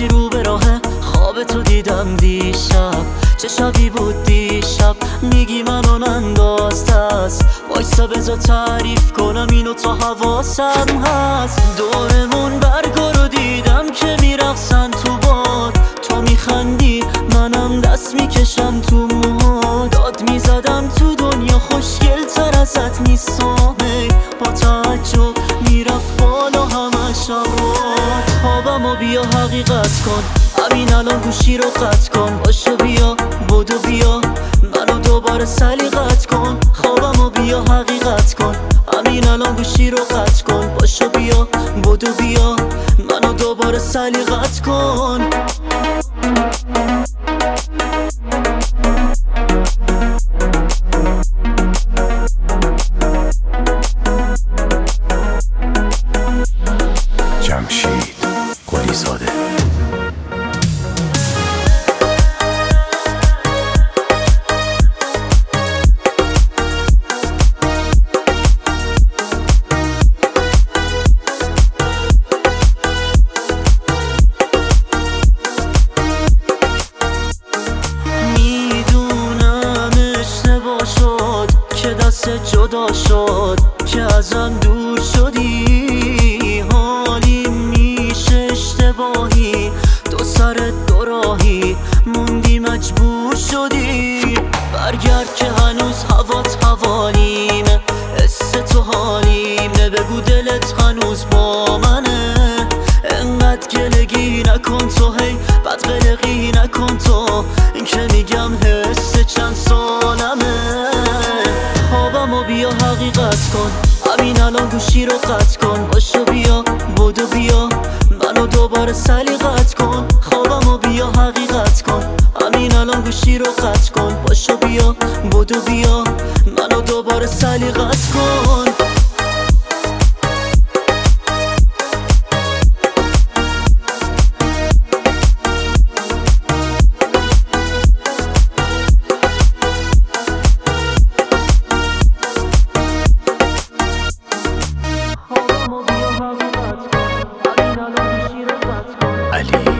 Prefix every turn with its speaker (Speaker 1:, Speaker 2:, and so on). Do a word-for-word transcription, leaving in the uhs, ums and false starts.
Speaker 1: باشی رو به راهه خواب تو دیدم دیشب، چه شبی بود دیشب میگی منو ننداز دست وایسا بذار تعریف کنم اینو تا حواسم هست. دورمون برگا رو دیدم که میرقصن تو باد، تو میخندی منم دست میکشم تو موها، داد میزدم تو دنیا خوشگل تر ازت نیستم، با تعجب میرفت بالا همش آباد. خوابمو بیا حقیقت کن همین الان گوشی رو قطع کن، باشو بیا بدو بیا منو دوباره سلیقت کن. خوابمو بیا حقیقت کن همین الان گوشی رو قطع کن، باشو بیا بدو بیا منو دوباره سلیقت کن.
Speaker 2: جمشید قلی زاده.
Speaker 1: میدونم اشتباه شد که دست جدا شد که ازم دور شدی، حالی میشه اشتباهی دو سرت دو راهی موندی مجبور شدی. برگرد که هنوز هوات حوالیمه، حس تو حالیمه، بگو دلت هنوز با منه. انقدر گلگی نکن تو هی بد قلقی نکن تو، این که میگم حس چند سالمه. خوابمو بیا حقیقت کن همین الان گوشی رو قطع کن، باشو بیا بدو بیا منو دوباره سلیقت کن. خوابمو بیا حقیقت کن همین الان گوشی رو قطع کن، باشو بیا بدو بیا منو دوباره سلیقت کن.
Speaker 2: علی